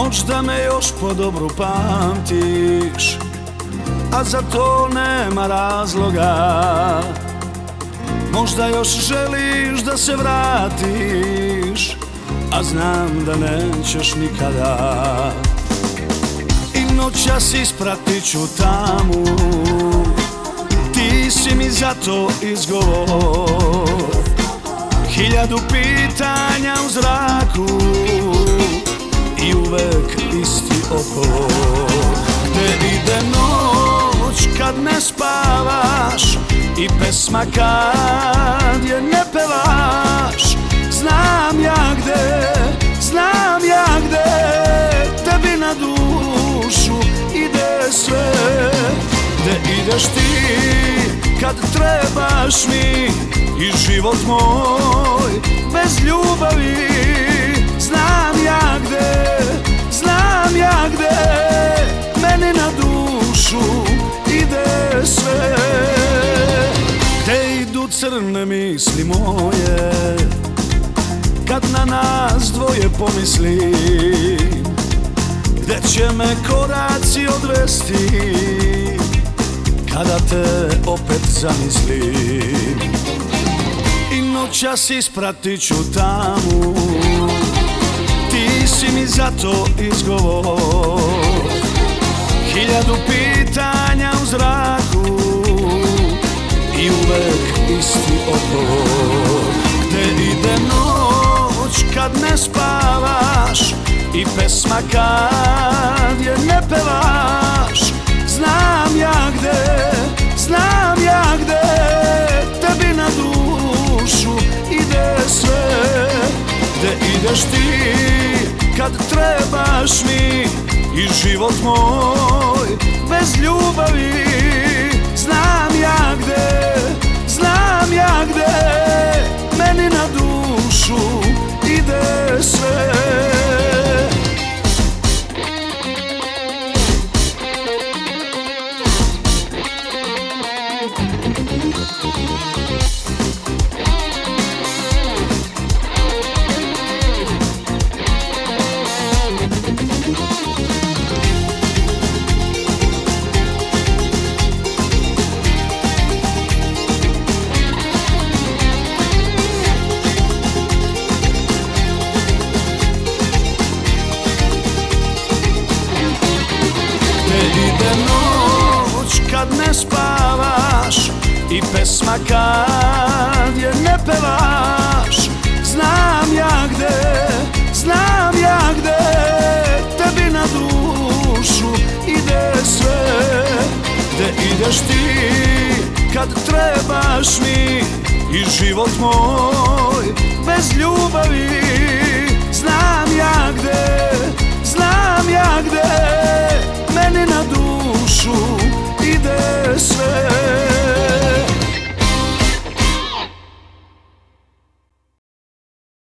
Možda me još po dobru pamtiš, a za to nema razloga. Možda još želiš da se vratiš, a znam da nećeš nikada. I noćas ispratit ću tamu, ti si mi za to izgovor. 1000 pitanja u zraku i uvek isti odgovor. Gde ide noć kad ne spavaš i pesma kad je ne pevaš? Znam ja gde tebi na dušu ide sve. Gde ideš ti kad trebaš mi i život moj bez ljubavi? Znam ja gde meni na dušu ide sve. Gde idu crne misli moje kad na nas dvoje pomislim? Gde će me koraci odvesti kada te opet zamislim? I noćas ispratit ću tamu, ti si mi za to izgovor. 1000 pitanja u zraku i uvek isti odgovor. Gde ide noć kad ne spavaš i pesma kad je ne pevaš? Znam ja gde tebi na dušu ide sve. Gde ideš ti kad trebaš mi i život moj bez ljubavi? Znam ja gde meni na dušu ide sve. Kad ne spavaš i pesma kad je ne pevaš? Znam ja gde tebi na dušu ide sve. Gde ideš ti kad trebaš mi i život moj bez ljubavi? Znam ja gde